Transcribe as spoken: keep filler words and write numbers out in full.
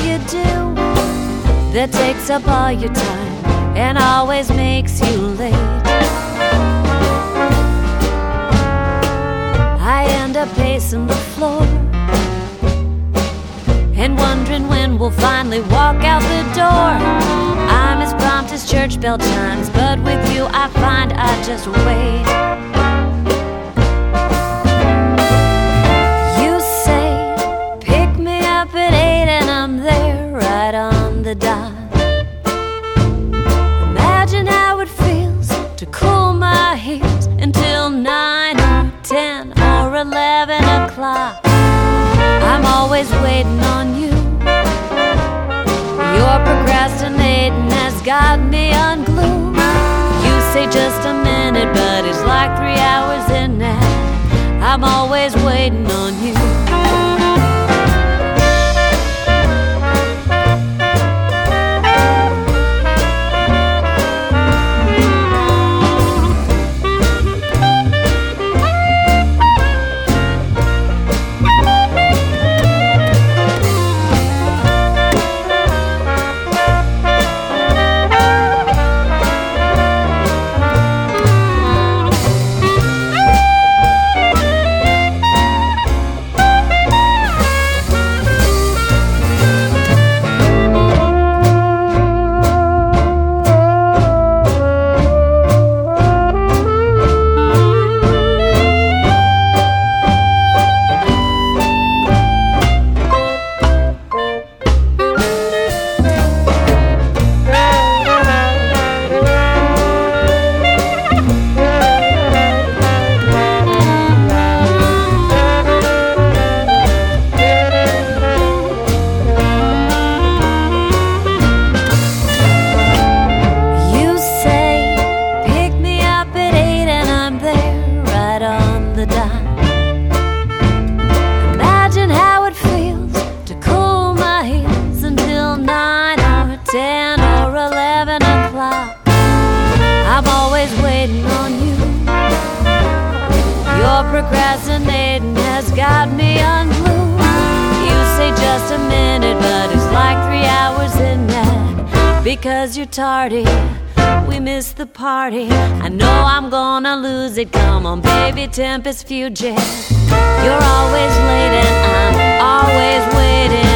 you do that takes up all your time and always makes you late? I end up pacing the floor and wondering when we'll finally walk out the door. I'm as prompt as church bell chimes, but with you I find I just wait. You say, pick me up at eight and I'm there right on the dot. Imagine how it feels to cool my heels until nine or ten or eleven o'clock. I'm always waiting on you. Your procrastinating has got me unglued. You say just a minute, but it's like three hours in now. I'm always waiting on you. Imagine how it feels to cool my heels until nine or ten or eleven o'clock. I'm always waiting on you. Your procrastinating has got me unglued. You say just a minute, but it's like three hours in that. Because you're tardy, we missed the party. I know I'm gonna lose it. Come on, baby, Tempest Fugit. You're always late and I'm always waiting.